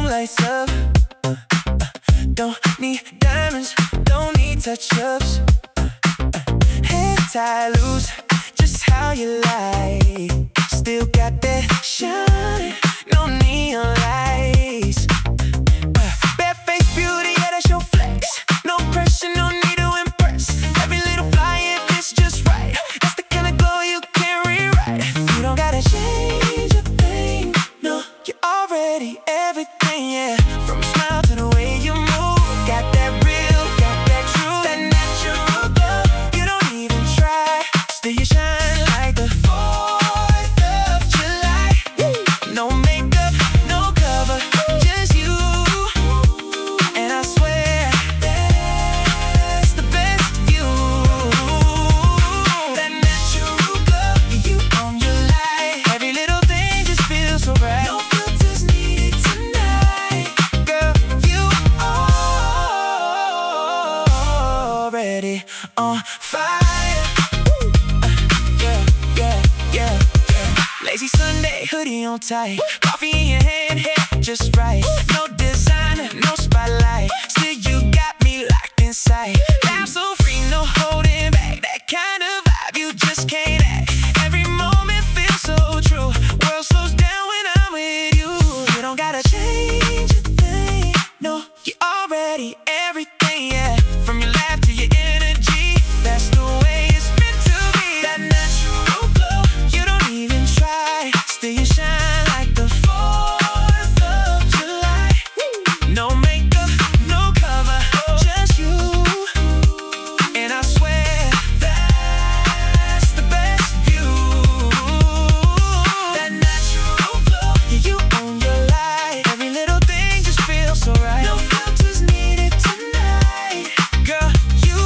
lights up. Don't need diamonds, don't need touch-ups. Head tie loose, just how you like. Still got that shine, no neon lights. Bare-faced beauty, yeah, that's your flex. No pressure, no need to impress. Every little fly if it's just right. That's the kind of glow you can't rewrite. You don't gotta change a thing, no. You're already everything, yeah. From your smile to the way you move. Got that real, got that true, that natural glow. You don't even try, still you shine like the 4th of July. No makeup, no cover, just you. And I swear, that's the best view. That natural glow, you own your life. Every little thing just feels so right. No filters needed tonight. Girl, you already on fire. Yeah, yeah, yeah, yeah. Lazy Sunday, hoodie on tight. Coffee in your hand, hair just right. No designer, no spotlight. Still you got me locked inside. Laugh so free, no holding back. That kind of vibe you just can't act. Every moment feels so true. World slows down when I'm with you. You don't gotta change a thing, no. You're already everything, yeah. From your laugh to your energy, that's the way it's meant to be. That natural glow, you don't even try. Still you shine like the 4th of July. No makeup, no cover, just you. And I swear, that's the best view. That natural glow, yeah, you own your life. Every little thing just feels so right. No filters needed tonight. Girl, you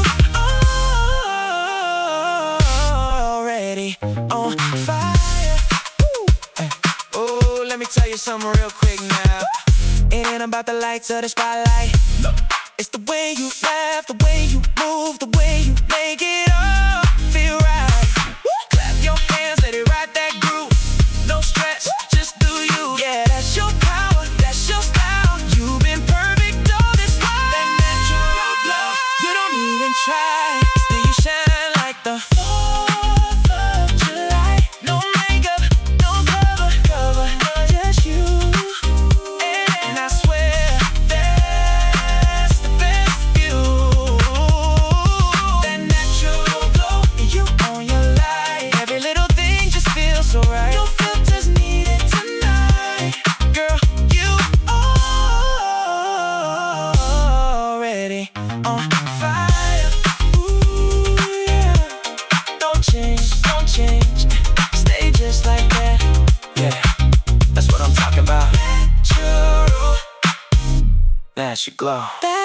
already on fire. Oh, let me tell you something real quick now. It ain't about the lights or the spotlight. It's the way you laugh, the way you move, the way you make it all feel right. Clap your hands, let it ride that groove. No stress, just do you. Yeah, that's your power, that's your style. You've been perfect all this while. That natural glow, you don't even try. Still you shine like the 4th of July. No makeup, no cover, just you. And I swear, that's the best view. That natural glow, you own your life. Every little thing just feels so right. No filters needed tonight. Girl, you already on fire. Ooh, yeah. Don't change, don't change. Stay just like that. Yeah, that's what I'm talking about. Natural, that's your glow.